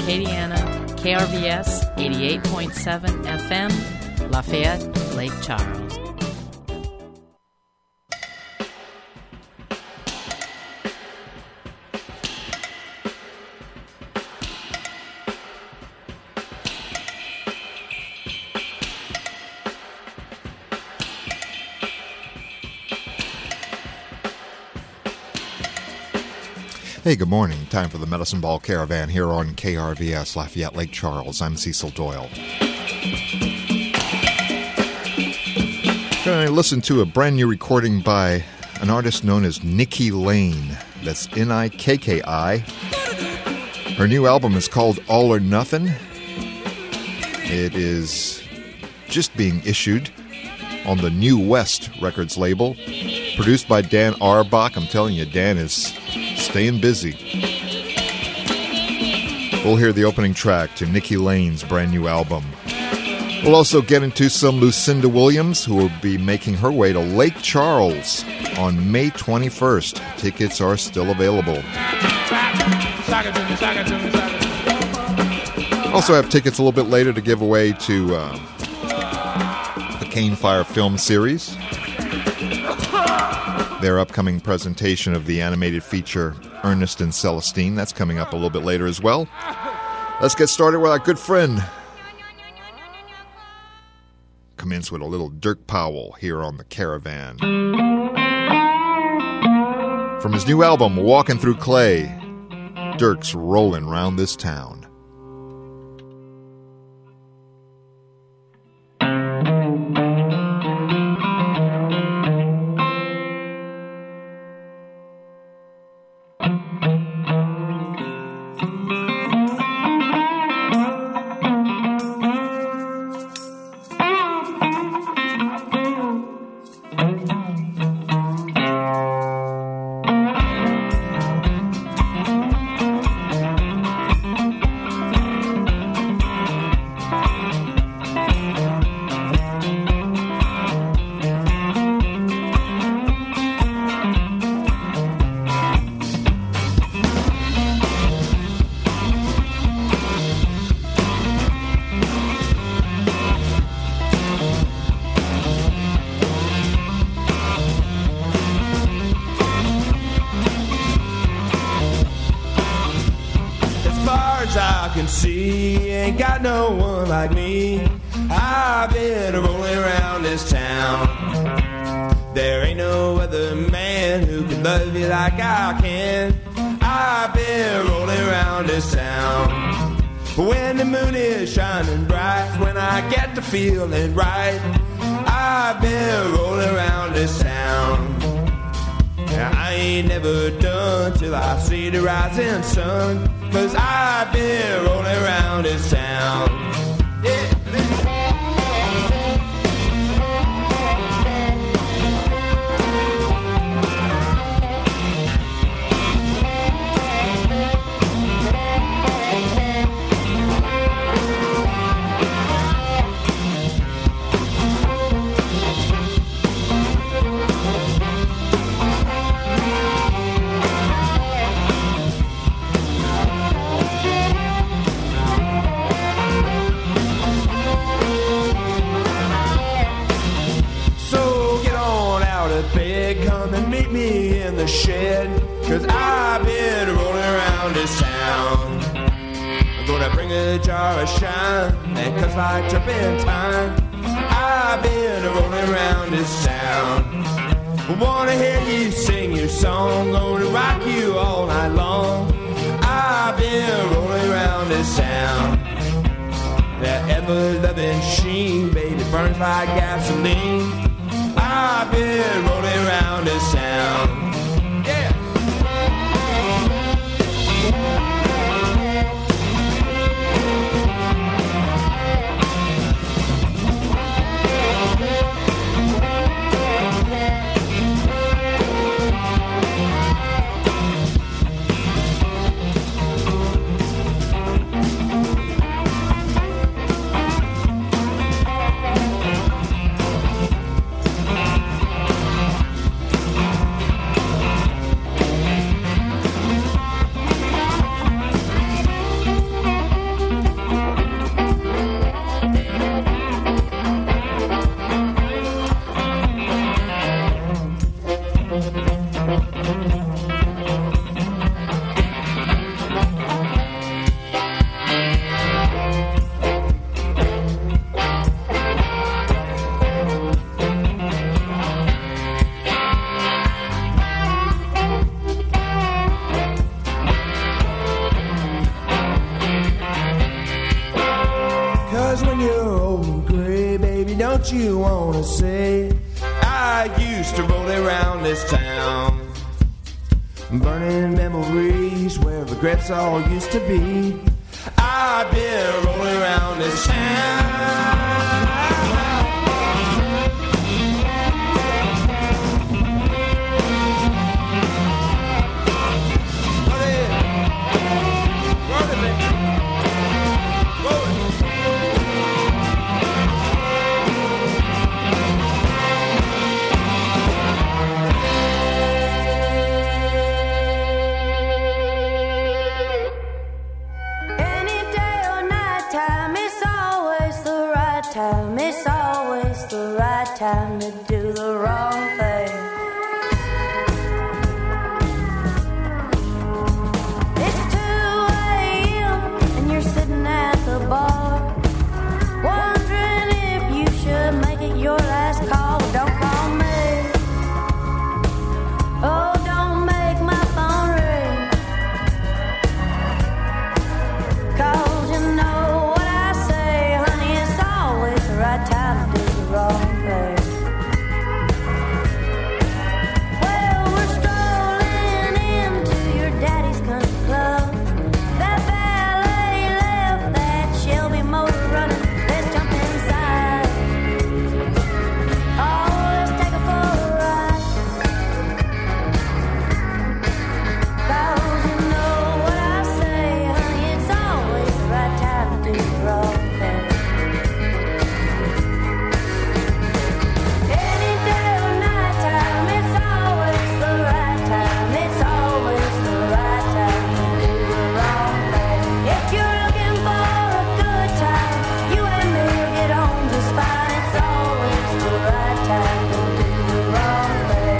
Acadiana, KRVS 88.7 FM, Lafayette, Lake Charles. Hey, good morning. Time for the Medicine Ball Caravan here on KRVS, Lafayette, Lake Charles. I'm Cecil Doyle. Going to listen to a brand new recording by an artist known as Nikki Lane. That's Nikki. Her new album is called All or Nothing. It is just being issued on the New West Records label, produced by Dan Auerbach. I'm telling you, Dan is staying busy. We'll hear the opening track to Nikki Lane's brand new album. We'll also get into some Lucinda Williams, who will be making her way to Lake Charles on May 21st. Tickets are still available. Also have tickets a little bit later to give away to the Cane Fire film series. Their upcoming presentation of the animated feature Ernest and Celestine. That's coming up a little bit later as well. Let's get started with our good friend. Commence with a little Dirk Powell here on the Caravan. From his new album, Walking Through Clay, Dirk's Rolling Round This Town. Feeling right, I've been rolling around this town. Now, I ain't never done till I see the rising sun, 'cause I've been rolling around this town. Yeah. Shed, 'cause I've been rolling around this town. I'm gonna bring a jar of shine and cuss like turpentine. I've been rolling around this town. Wanna hear you sing your song, gonna rock you all night long. I've been rolling around this town. That ever-loving sheen, baby, burns like gasoline. I've been rolling around this town. don't you wanna say I used to roll around this town, burning memories where regrets all used to be. I've been rolling around this town. It's always the right time to do the wrong thing. It's 2 a.m. and you're sitting at the bar, wondering if you should make it your last call. Don't call me. Oh, don't make my phone ring. 'Cause you know what I say, honey, it's always the right time to do the wrong thing. Well, we're strolling into your daddy's country club. That valet left that Shelby motor running. Let's jump inside. Oh, let's take it for a ride. 'Cause you know what I say, honey, it's always the right time to do the wrong thing. Any day or night time, it's always the right time. It's always the right time to do the wrong thing. If you're looking for a good time, you and me will get on just fine. It's always the right time to do the wrong thing.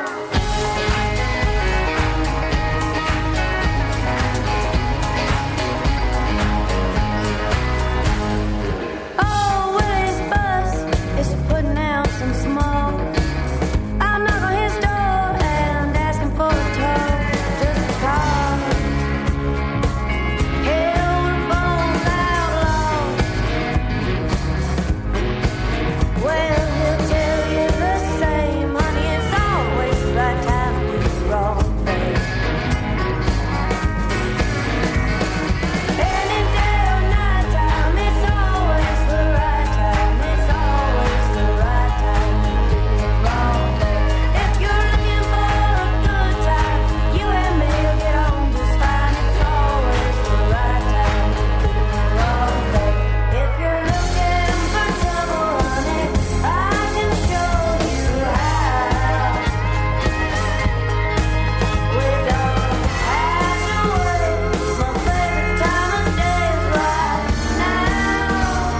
Oh, Willie's bus is putting out some smoke. I'll knock on his door and ask him for a tow, just because. Hell, we're both outlaws. Well, he'll tell you the same, honey, it's always the right time to do the wrong thing. Any day or night time, it's always the right time. It's always the right time to do the wrong thing. If you're looking for a good time, you and me will get on just fine. It's always the right time to do the wrong thing. If you're looking for trouble, honey, I can show you how. We don't have to wait. My favorite time of day is right now.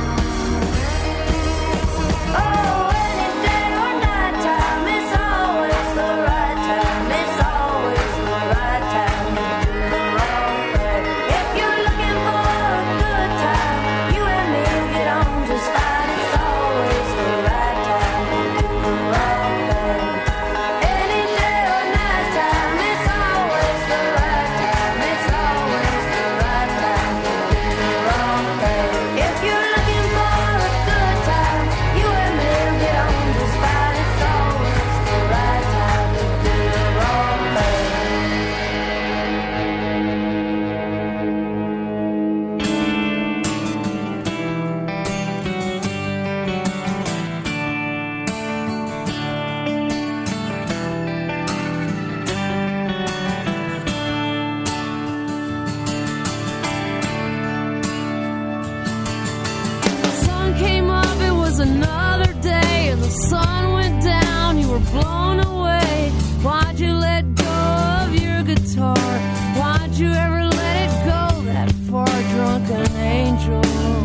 Oh, any day or night time, it's always the right time. It's always the right time to do the wrong thing. If you're looking for a good time, you and me will get on just fine. It's always the right time to do the wrong thing. Any day or night time, it's always the right time. It's always the right time to do the wrong thing. If you're looking for a good time, you and me will get on just fine. It's always the right time to do the wrong thing. The sun came up, it was another day, and the sun went down, you were blown away. Why'd you let go of your guitar? Why'd you ever let it go that far, drunken angel?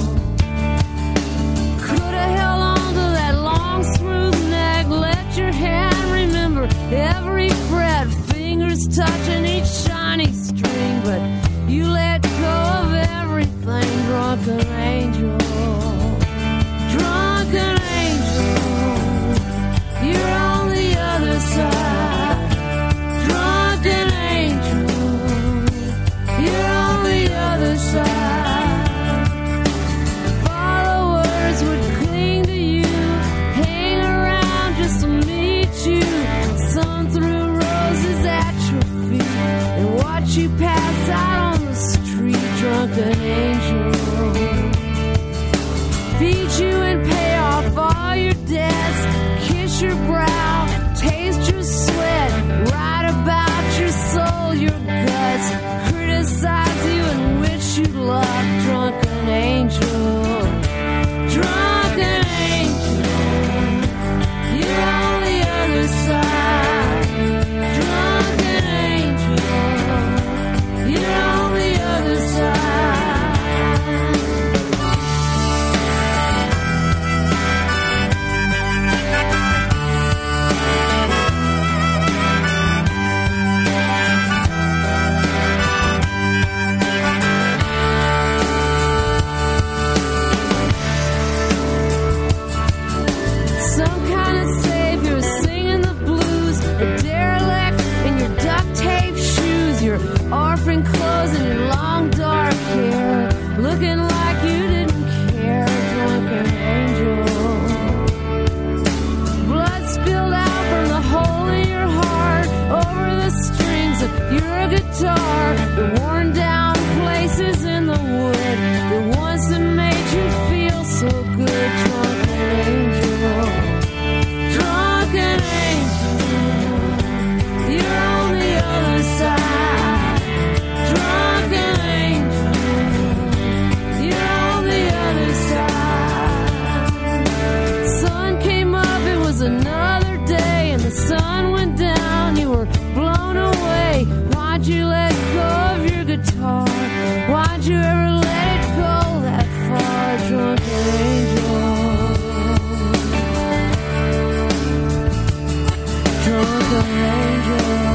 Could've held on to that long, smooth neck, let your hand remember every fret, fingers touching each shiny string, but you let go of everything, drunken angel. Drunken angel, you're on the other side. Drunken angel, you're on the other side. angel. Feed you and pay off all your debts. Kiss your brow, taste your sweat. Write about your soul, your guts. Criticize you and wish you luck. Drunken angel. Drunken angel. You're on the other side. Drunken angel. You're on the other side. Some kind of savior singing the blues, a derelict in your duct tape shoes, your orphan clothes and your long dark hair, looking like you didn't care. Drunken angel. Blood spilled out from the hole in your heart over the strings of your guitar, the worn down places in the wood, the ones that made you feel so good. Drunken angel. Drunken angel. You're on the other side. Drunken angel. You're on the other side. Sun came up, it was another day, and the sun went down, you were blown away. Why'd you let go of your guitar? Why'd you ever let it go that far? Drunken angel. Drunken angel.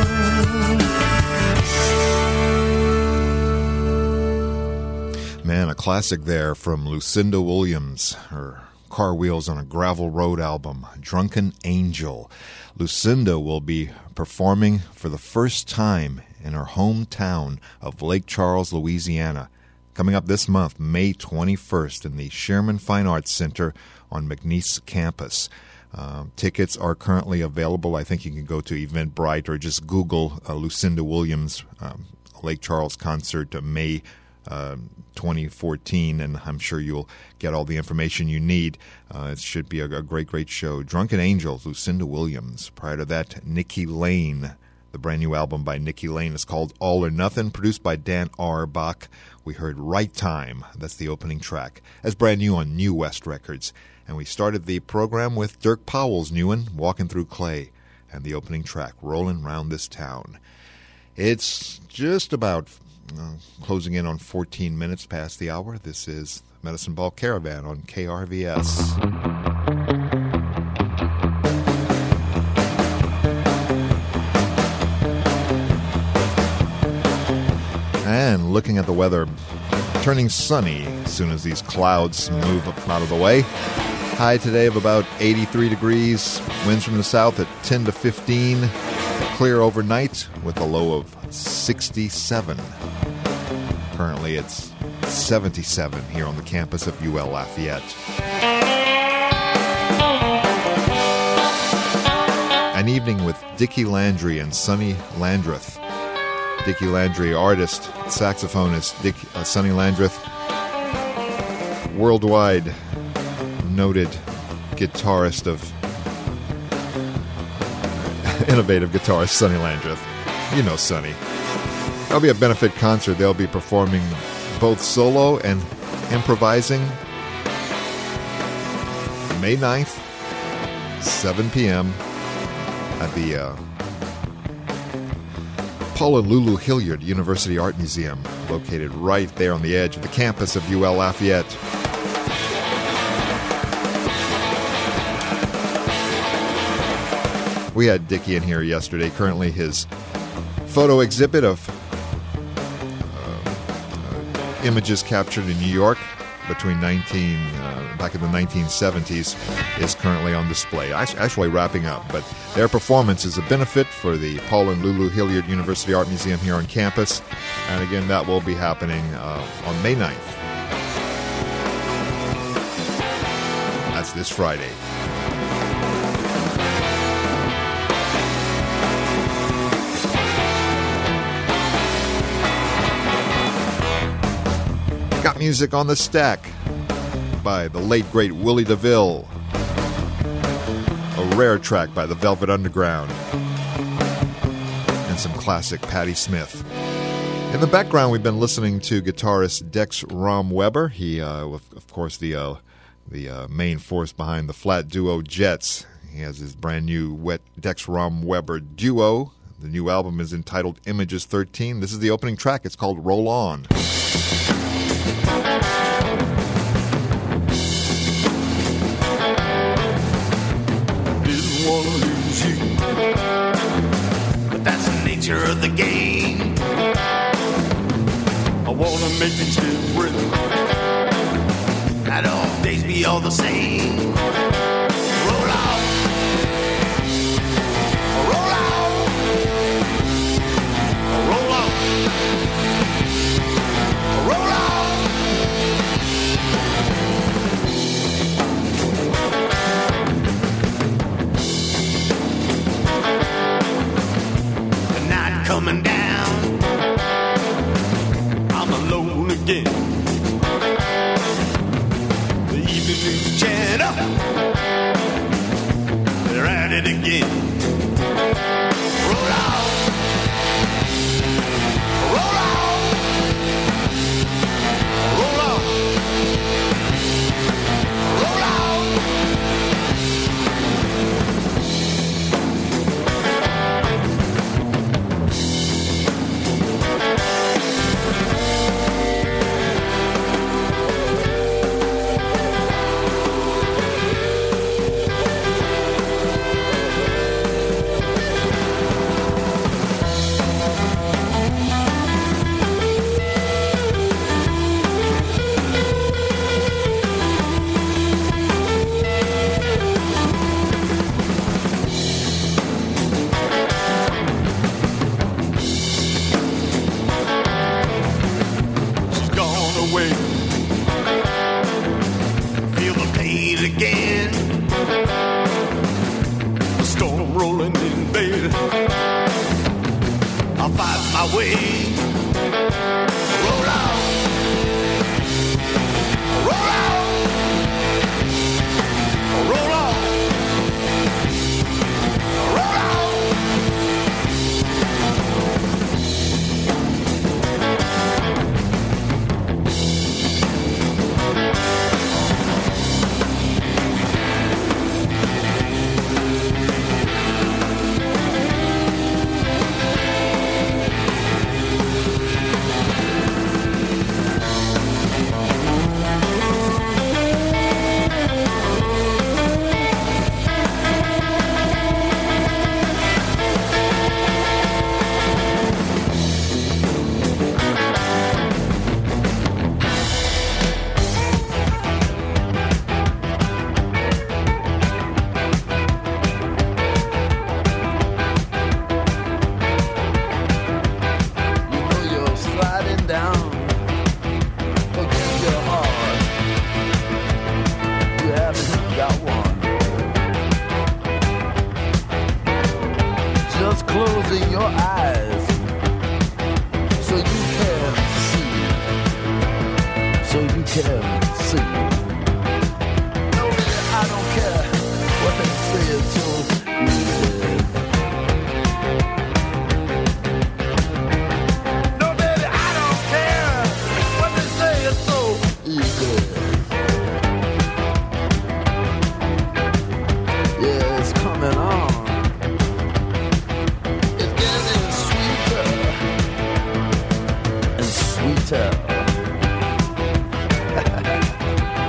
Man, a classic there from Lucinda Williams, her Car Wheels on a Gravel Road album, Drunken Angel. Lucinda will be performing for the first time in her hometown of Lake Charles, Louisiana, coming up this month, May 21st, in the Sherman Fine Arts Center on McNeese campus. Tickets are currently available. I think you can go to Eventbrite or just Google Lucinda Williams Lake Charles concert May 2014, and I'm sure you'll get all the information you need. It should be a great show. Drunken Angels, Lucinda Williams. Prior to that, Nikki Lane. The brand new album by Nikki Lane is called All or Nothing, produced by Dan Auerbach. We heard Right Time. That's the opening track. That's brand new on New West Records. And we started the program with Dirk Powell's new one, Walking Through Clay, and the opening track, Rolling Round This Town. It's just about closing in on 14 minutes past the hour. This is Medicine Ball Caravan on KRVS. And looking at the weather, turning sunny as soon as these clouds move out of the way. High today of about 83 degrees, winds from the south at 10 to 15, clear overnight with a low of 67. Currently it's 77 here on the campus of UL Lafayette. An evening with Dickie Landry and Sonny Landreth. Dickie Landry, artist, saxophonist, Sonny Landreth, worldwide noted guitarist of innovative guitarist Sonny Landreth. You know Sonny. There'll be a benefit concert. They'll be performing both solo and improvising May 9th, 7 p.m. at the Paul and Lulu Hilliard University Art Museum, located right there on the edge of the campus of UL Lafayette. We had Dickie in here yesterday. Currently his photo exhibit of images captured in New York between back in the 1970s is currently on display. Actually wrapping up, but their performance is a benefit for the Paul and Lulu Hilliard University Art Museum here on campus. And again, that will be happening on May 9th. That's this Friday. Music on the Stack by the late, great Willie DeVille. A rare track by the Velvet Underground. And some classic Patti Smith. In the background, we've been listening to guitarist Dex Romweber. He, of course, the main force behind the flat duo Jets. He has his brand new Dex Romweber duo. The new album is entitled Images 13. This is the opening track. It's called Roll On. Didn't want to lose you, but that's the nature of the game. I want to make things different, not all days be all the same. Roll on, roll on, roll on, roll on. The night coming down, I'm alone again. The evening news channel, they're at it again. Roll on, roll on, roll on, roll on. She's gone away. Feel the pain again. A storm rolling in, baby. I'll fight my way. Roll on, roll on, roll on, roll on. You know you're sliding down against your heart. You haven't got one. Just closing your eyes so you can see. So you can see. No, baby, I don't care what they say until you live. No, baby, I don't care what they say, it's so easy. Yeah, it's coming on. It's getting sweeter and sweeter.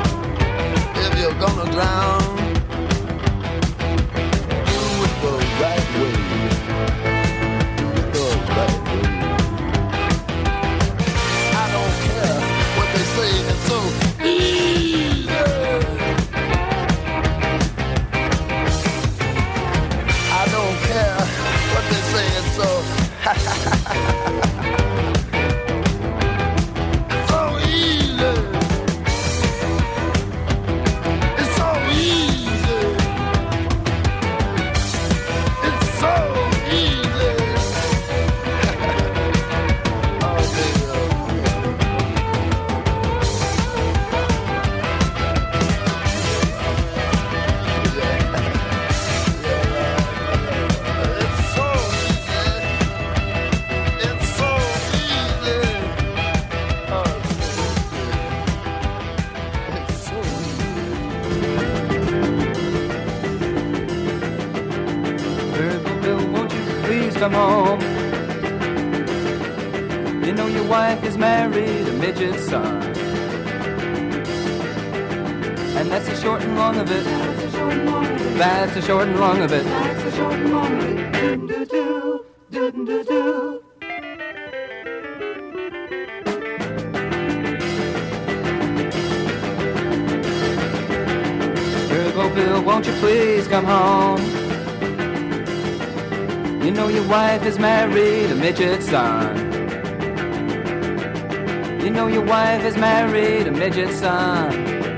come home. You know your wife is married, a midget son. And that's the short and long of it. That's the short and long of it. That's the short and long of it. Do-do-do, do-do-do. Oh, Bill, won't you please come home? You know your wife is married, a midget son. You know your wife is married, a midget son.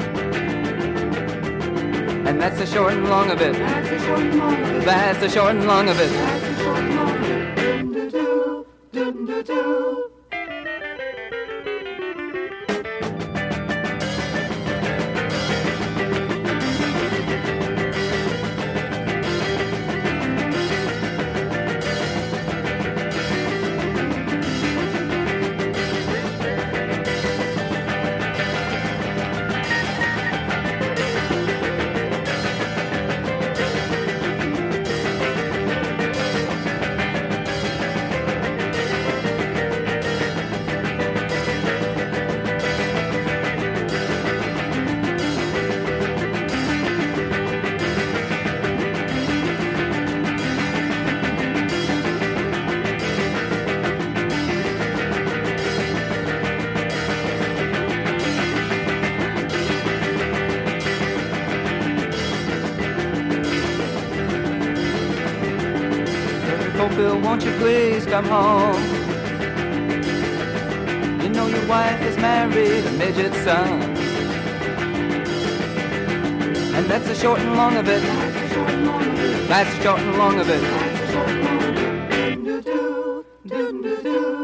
And that's the short and long of it. That's the short and long of it. That's the short and long of it. That's the short and long of it. Do-do-do, do-do-do. Bill, won't you please come home? You know your wife is married, a midget son. And that's the short and long of it. That's the short and long of it. That's the short and long of it. Do-do-do, do-do-do.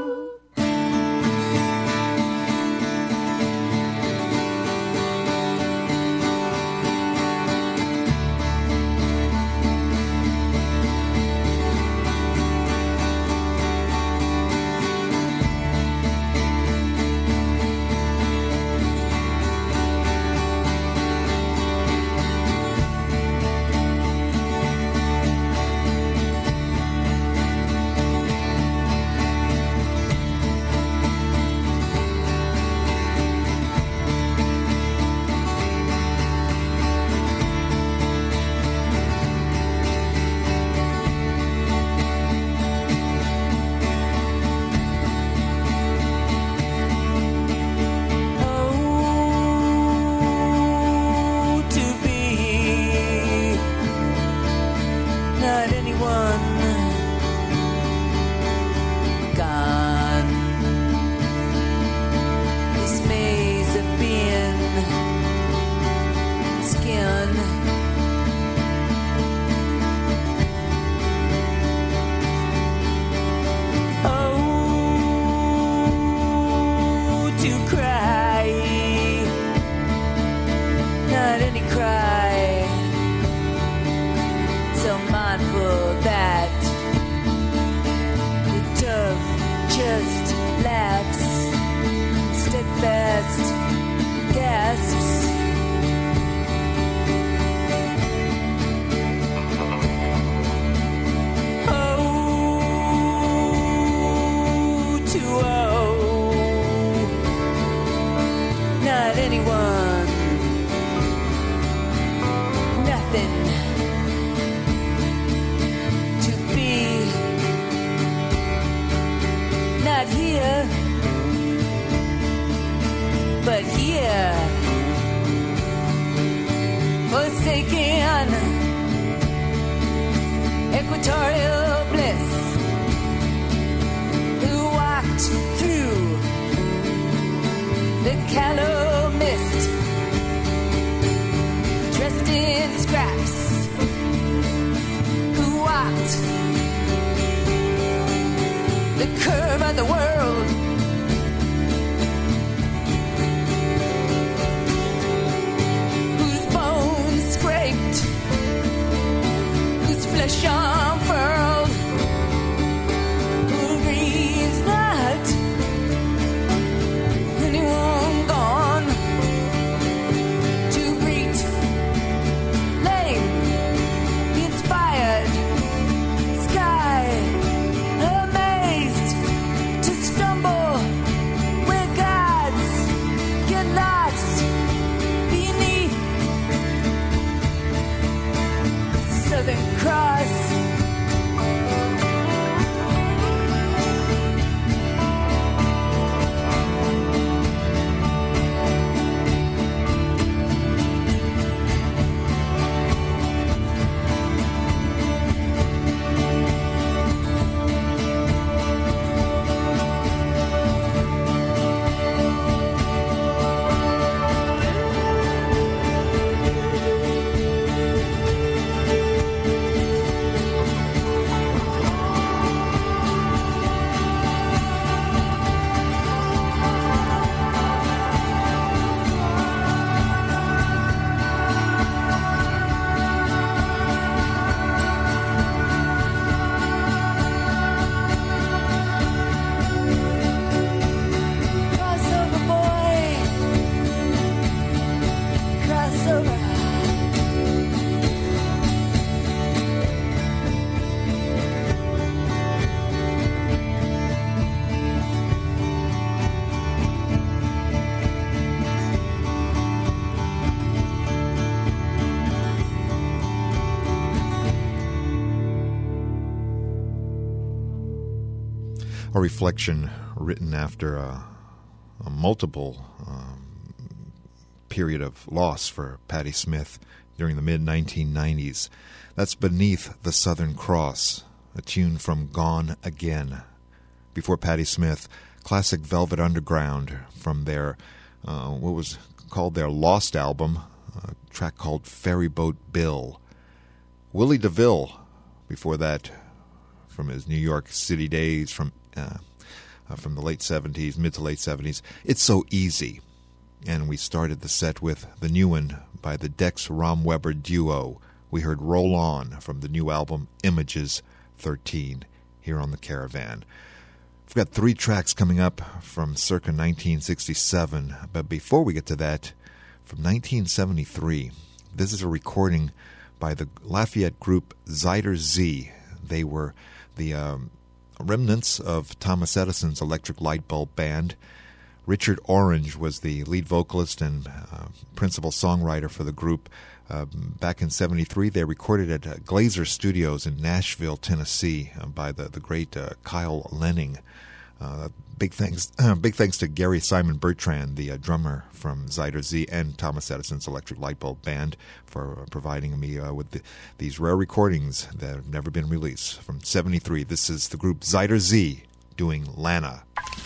A reflection written after a multiple period of loss for Patti Smith during the mid-1990s. That's Beneath the Southern Cross, a tune from Gone Again. Before Patti Smith, classic Velvet Underground from their, what was called their Lost album, a track called Ferryboat Bill. Willie DeVille, before that, from his New York City days, from the late 70s, mid to late 70s, It's So Easy. And we started the set with the new one by the Dex Romweber duo. We heard Roll On from the new album Images 13 here on the Caravan. We've got 3 tracks coming up from circa 1967, but before we get to that, from 1973, this is a recording by the Lafayette group Zyder Z. They were the remnants of Thomas Edison's Electric Light Bulb Band. Richard Orange was the lead vocalist and principal songwriter for the group. Back in 73, they recorded at Glazer Studios in Nashville, Tennessee, by the great Kyle Lenning. Big thanks to Gary Simon Bertrand, the drummer from Zyder Z, and Thomas Edison's Electric Light Bulb Band for providing me with these rare recordings that have never been released. From 73, this is the group Zyder Z doing Lana.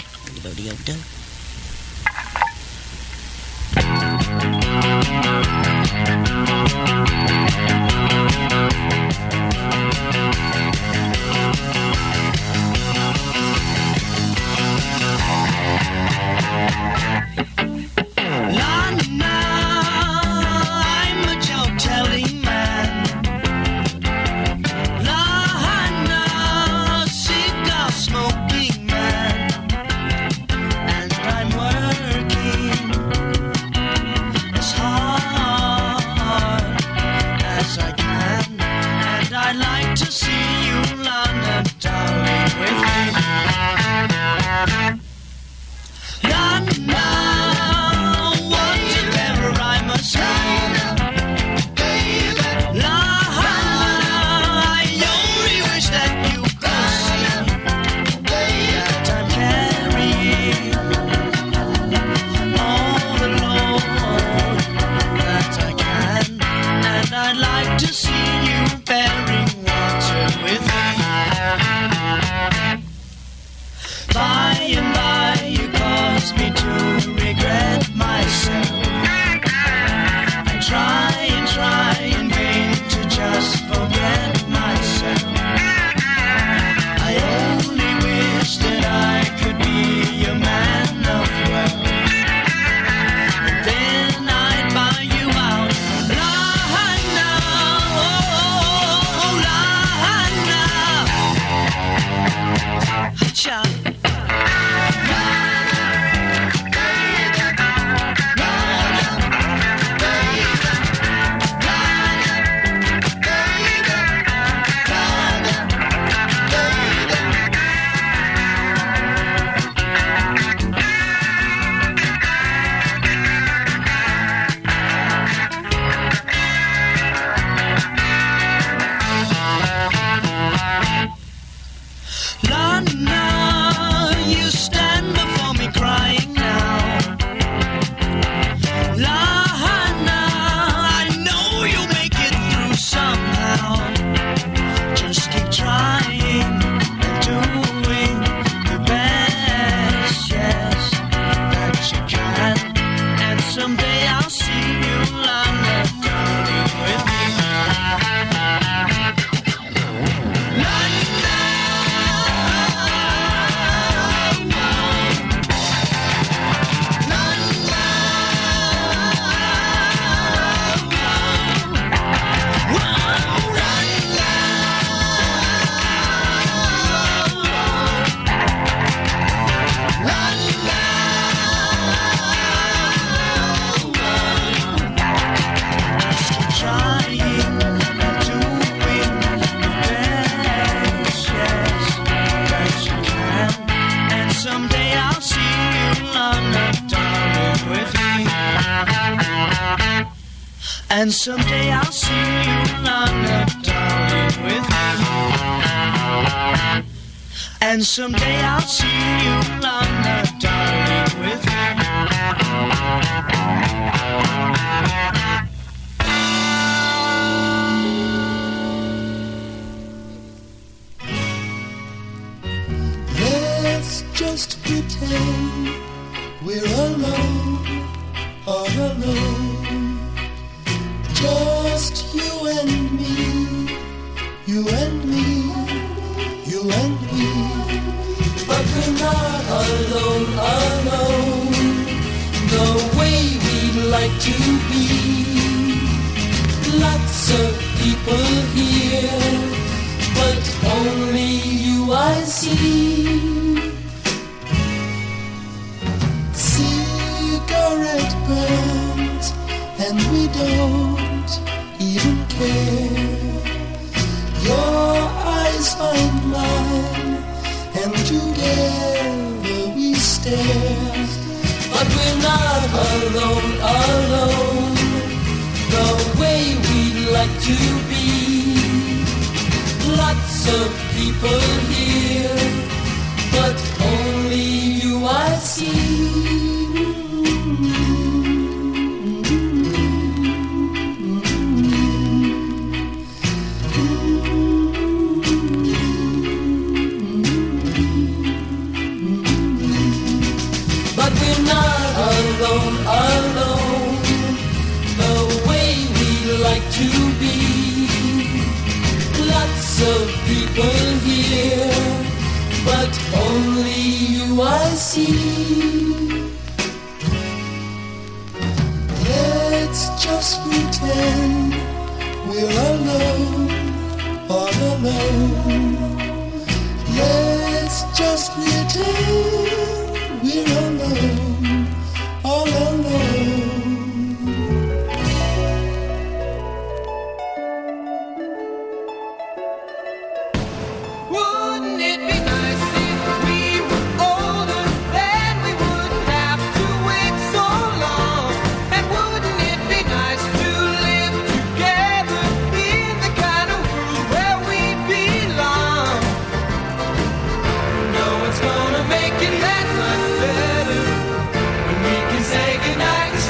And someday I'll see you, London, darling, with me. And someday I'll see you in London, darling, with me. Let's just pretend we're alone, all alone. Just you and me, you and me, you and me. But we're not alone, alone, the way we'd like to be. Lots of people here, but only you I see. Cigarette burns, and we don't even care. Your eyes find mine, and together we stare. But we're not alone, alone, the way we'd like to be. Lots of people here, but only you I see. Alone, alone, the way we like to be. Lots of people here, but only you I see. Let's just pretend we're alone, all alone. Let's just pretend we're alone, all alone. Wouldn't it be nice if we were older, then we wouldn't have to wait so long? And wouldn't it be nice to live together in the kind of world where we belong? No one's gonna make it that much better when we can say goodnight.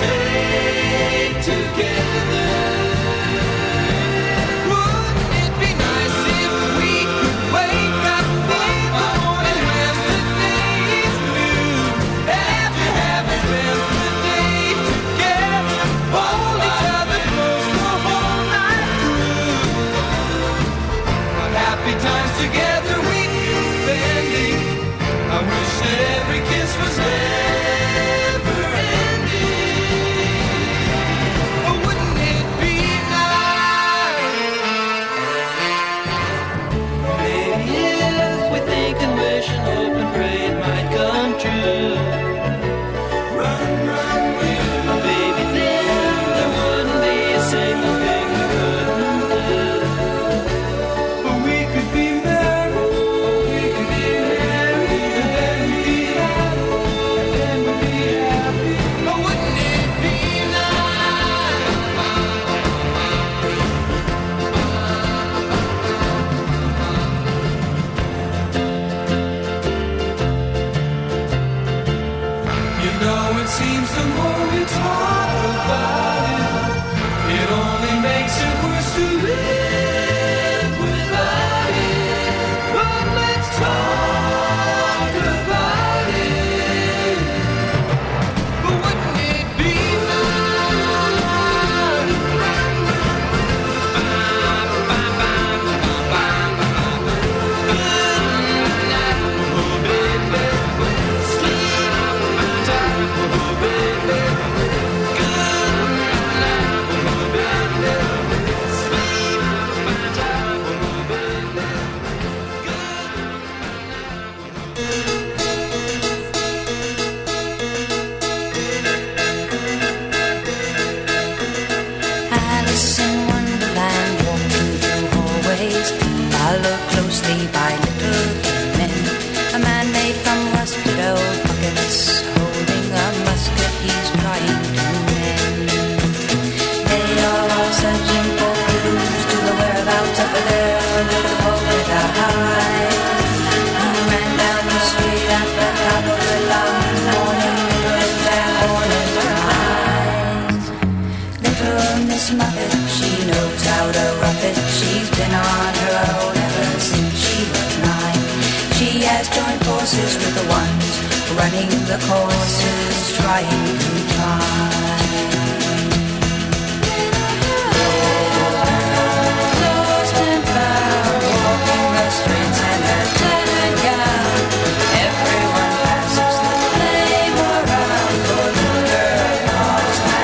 to muff it, she knows how to rough it. She's been on her own ever since she was 9. She has joined forces with the ones running the courses, trying to find. Lost and found, walking the streets in her tattered gown. Everyone passes the flame around for the girl lost and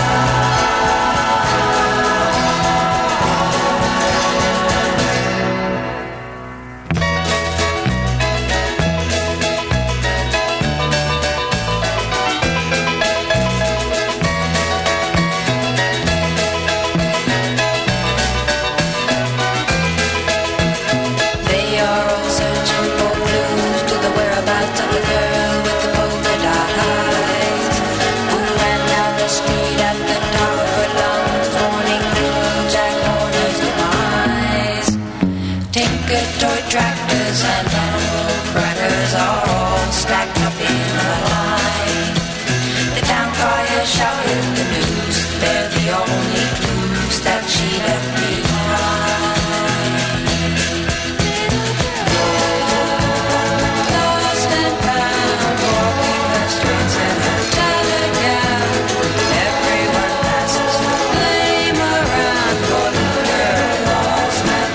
tractors and animal crackers are all stacked up in a line. The town crier shouted the news, they're the only clues that she left behind. Lost and found, walking the streets in her tattered gown. Everyone passes the flame around for the girl lost and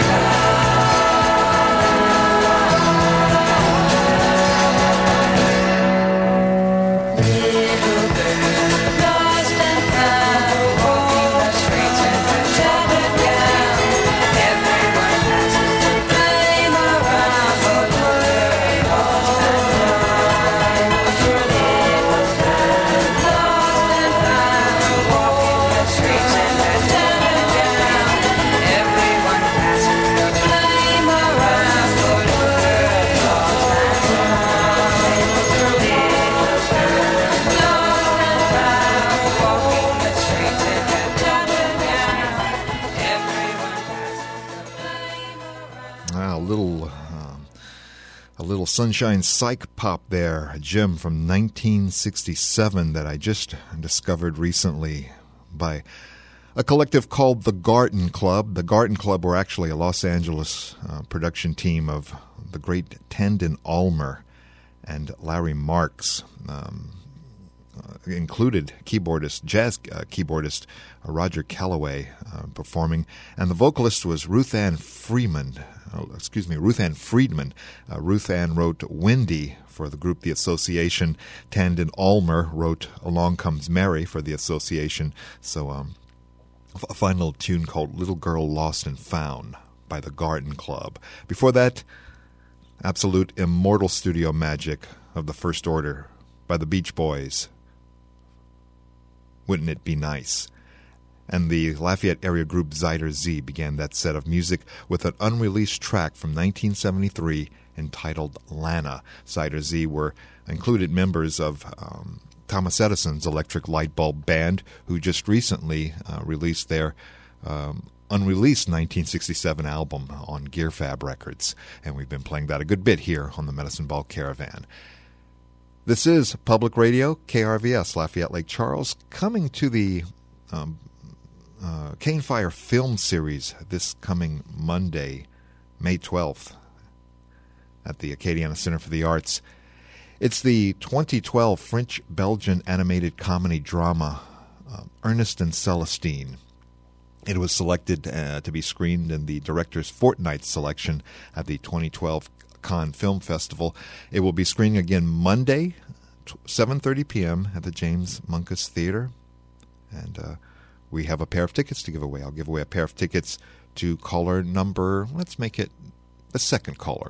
Sunshine Psych Pop there, a gem from 1967 that I just discovered recently by a collective called The Garden Club. The Garden Club were actually a Los Angeles production team of the great Tandon Almer and Larry Marks. Included keyboardist, jazz keyboardist Roger Calloway performing, and the vocalist was Ruth Ann Friedman. Ruth Ann wrote Windy for the group The Association. Tandon Almer wrote Along Comes Mary for The Association. So a fine little tune called Little Girl Lost and Found by the Garden Club. Before that, absolute immortal studio magic of the First Order by the Beach Boys. Wouldn't It Be Nice? And the Lafayette area group Zyder Z began that set of music with an unreleased track from 1973 entitled Lana. Zyder Z were included members of Thomas Edison's Electric Light Bulb Band, who just recently released their unreleased 1967 album on Gear Fab Records. And we've been playing that a good bit here on the Medicine Ball Caravan. This is Public Radio, KRVS, Lafayette Lake Charles, coming to the Cane Fire Film Series this coming Monday, May 12th, at the Acadiana Center for the Arts. It's the 2012 French-Belgian animated comedy drama, Ernest and Celestine. It was selected to be screened in the Director's Fortnight selection at the 2012 Cannes Film Festival. It will be screening again Monday, 7:30 p.m. at the James Munkus Theater. And we have a pair of tickets to give away. I'll give away a pair of tickets to caller number, let's make it the second caller,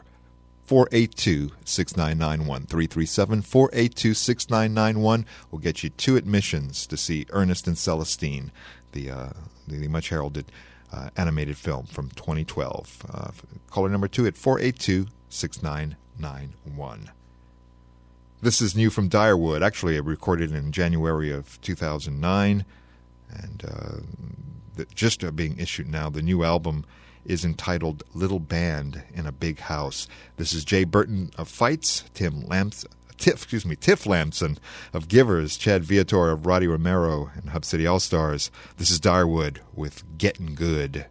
482-6991, 337-482-6991 will get you 2 admissions to see Ernest and Celestine, the much heralded animated film from 2012. Caller number 2 at 482-6991. This is new from Direwood. Actually, I recorded in January of 2009, and just being issued now. The new album is entitled Little Band in a Big House. This is Jay Burton of Fights, Tim Tiff Lamson of Givers, Chad Viator of Roddy Romero and Hub City All-Stars. This is Darwood with Getting Good.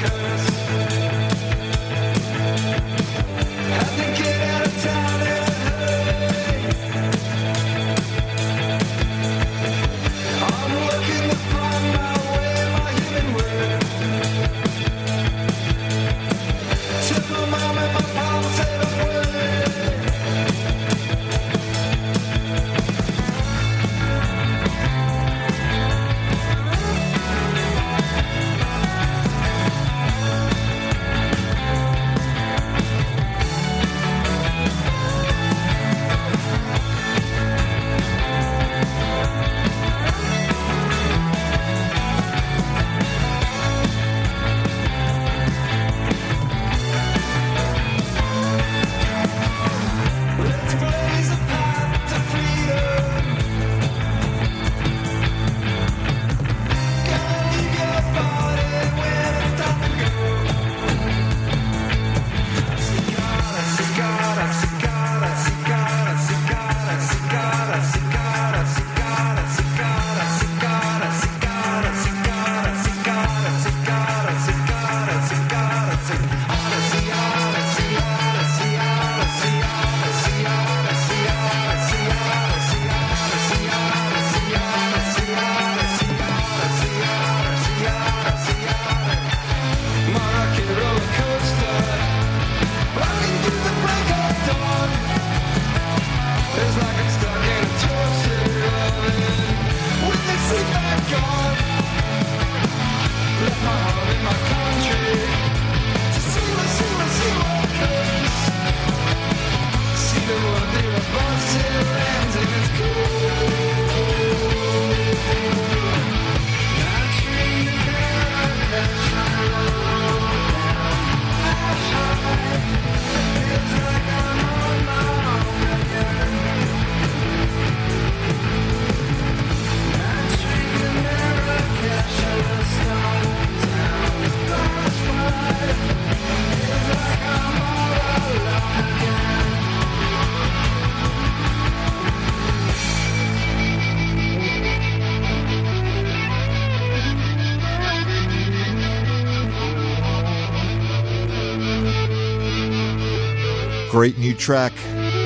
Great new track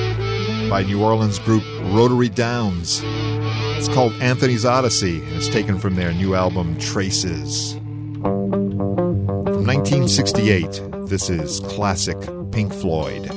by New Orleans group Rotary Downs. It's called Anthony's Odyssey, and it's taken from their new album Traces. From 1968, this is classic Pink Floyd.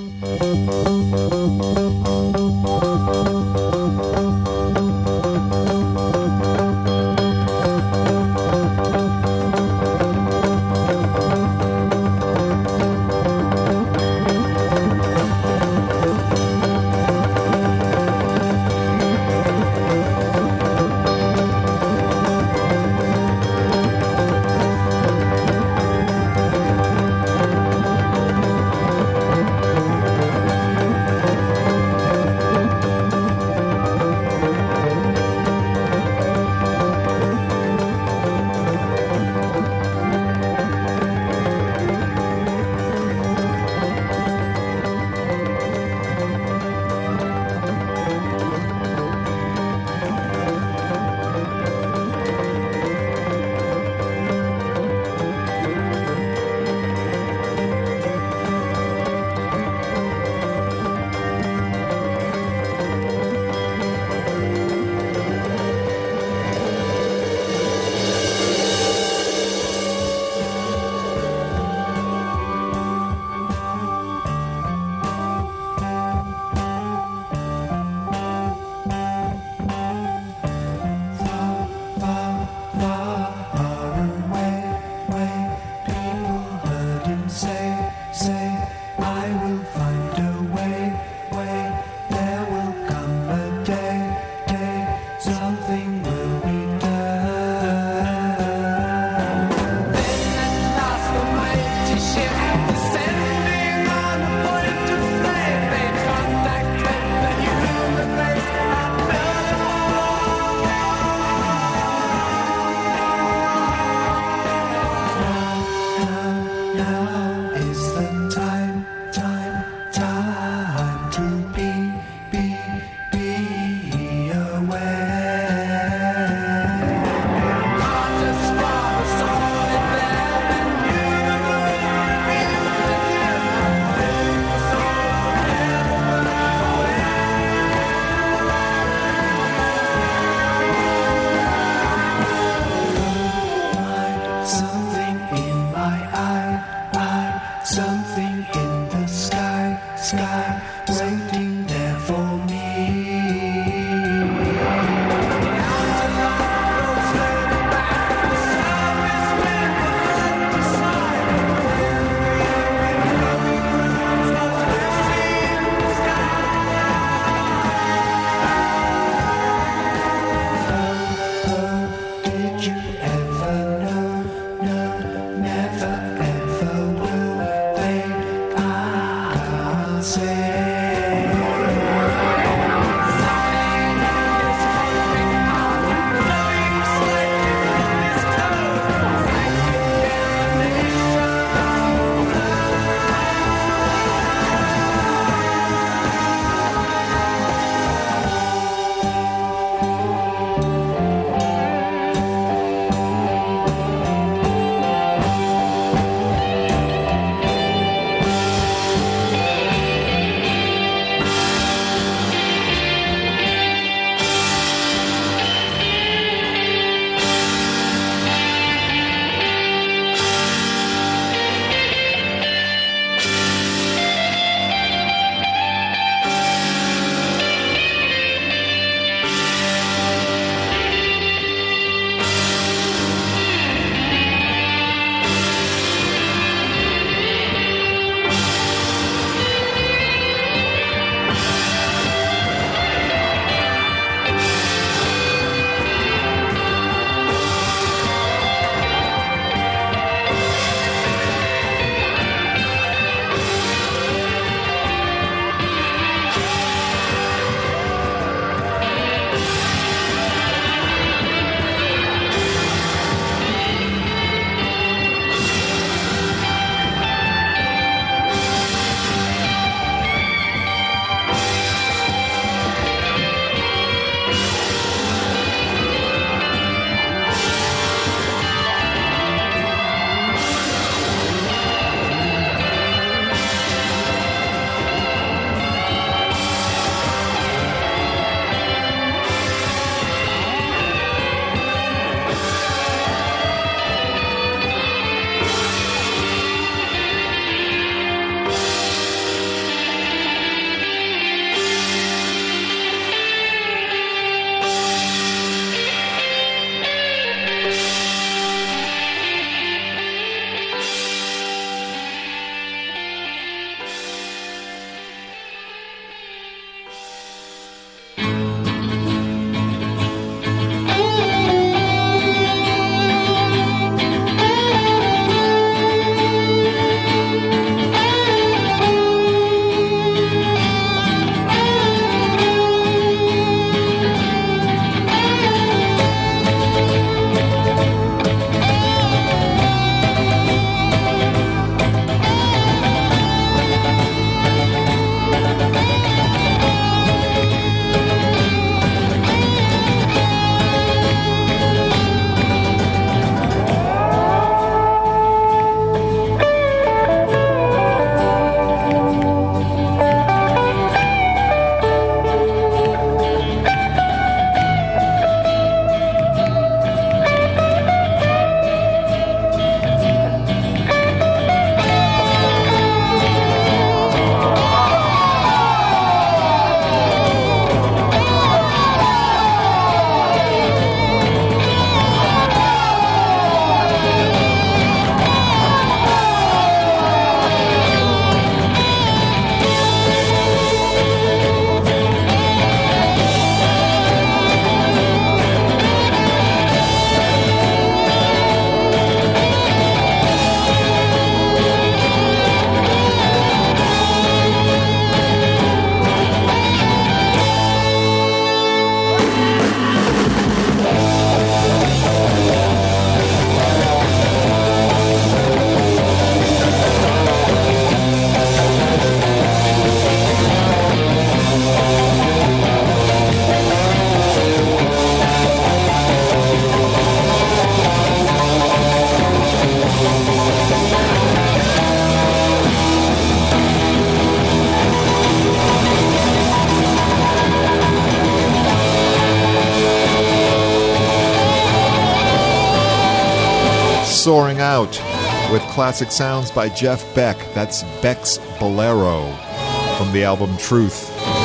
closing out with classic sounds by Jeff Beck. That's Beck's Bolero from the album Truth.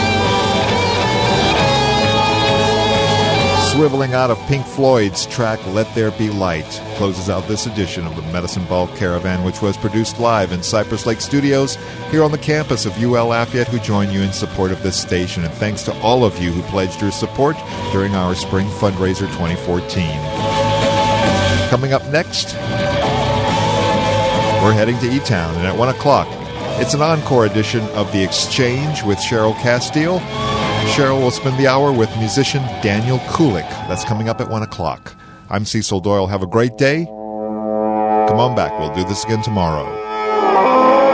Swiveling out of Pink Floyd's track Let There Be Light closes out this edition of the Medicine Ball Caravan, which was produced live in Cypress Lake Studios here on the campus of UL Lafayette, who join you in support of this station. And thanks to all of you who pledged your support during our Spring Fundraiser 2014. Coming up next, we're heading to E-Town, and at 1 o'clock, it's an encore edition of The Exchange with Cheryl Castile. Cheryl will spend the hour with musician Daniel Kulik. That's coming up at 1 o'clock. I'm Cecil Doyle. Have a great day. Come on back. We'll do this again tomorrow.